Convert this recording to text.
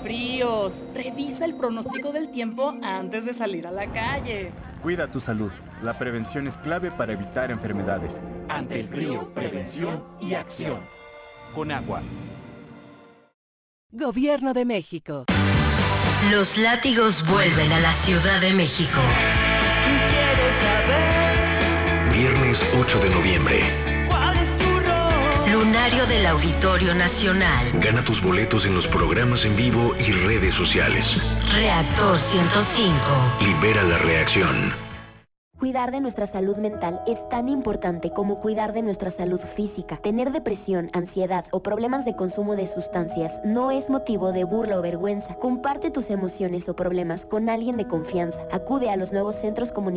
fríos. Revisa el pronóstico del tiempo antes de salir a la calle. Cuida tu salud. La prevención es clave para evitar enfermedades. Ante el frío, prevención y acción. Con agua. Gobierno de México. Los látigos vuelven a la Ciudad de México. Quiero saber Viernes 8 de noviembre. cuál es tu rol. Lunario del Auditorio Nacional. Gana tus boletos en los programas en vivo y redes sociales. Reactor 105. Libera la reacción. Cuidar de nuestra salud mental es tan importante como cuidar de nuestra salud física. Tener depresión, ansiedad o problemas de consumo de sustancias no es motivo de burla o vergüenza. Comparte tus emociones o problemas con alguien de confianza. Acude a los nuevos centros comunitarios